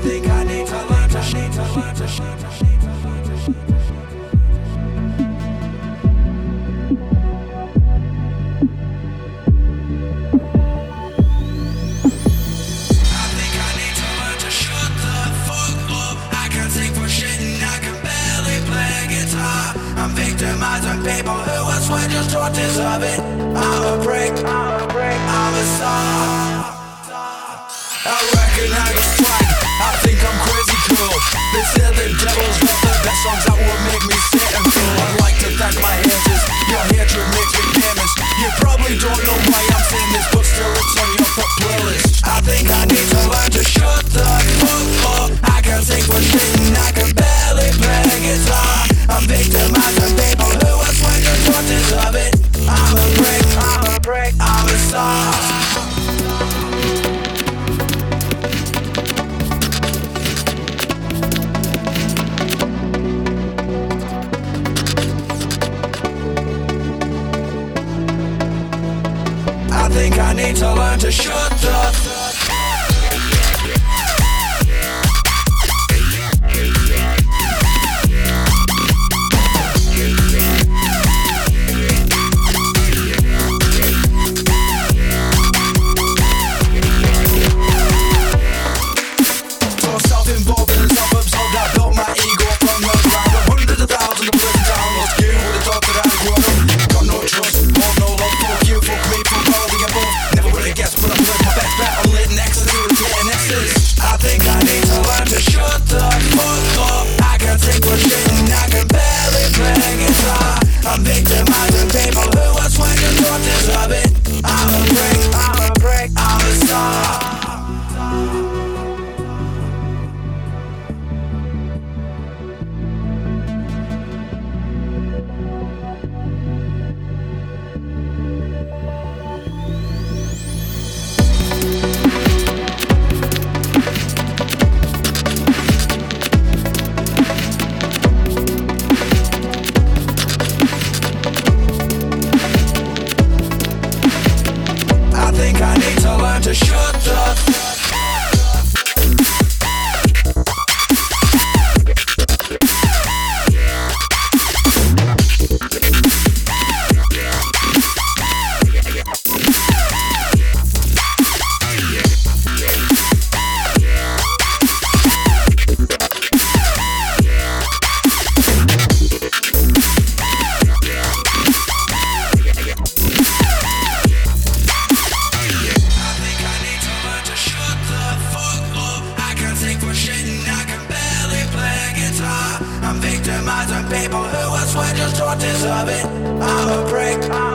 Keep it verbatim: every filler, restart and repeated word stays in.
think I need to learn to shut the fuck up. I can't take for shit and I can barely play guitar. I'm victimizing people who I swear just don't deserve it. I'm a prick, I'm a prick, I'm a star. I reckon I got swag, I think I'm crazy cool. They say the devil's not the best songs that would make me sit and feel. I'd like to thank my haters, your hatred makes me famous. You probably don't know why I'm saying this, but still it's on your top playlist. I think I need to learn to shut the fuck up. I can't take for shit and I can barely play guitar. I'm victimizing people who I swear just don't deserve it. I'm a prick, I'm a prick, I'm a star. I think I need to learn to shut the so self-involved and self-absorbed, I built my ego from the ground up. Hundreds of thousands of living downloads. You would have thought that I'd grown up. Got no trust, or no love. Fuck you, fuck me, fuck all the above. Never would have guessed, but I played my best bet on lit nexus, irritating excess. I think I need to learn to shut the fuck up. I can't take for shit and I can barely play guitar. I'm victimizing people who I swear just don't deserve it. I'm a prick, I'm a prick, I'm a star. I think I need to learn to shut the I'm victimizing people who I swear just don't deserve it. I'm a prick.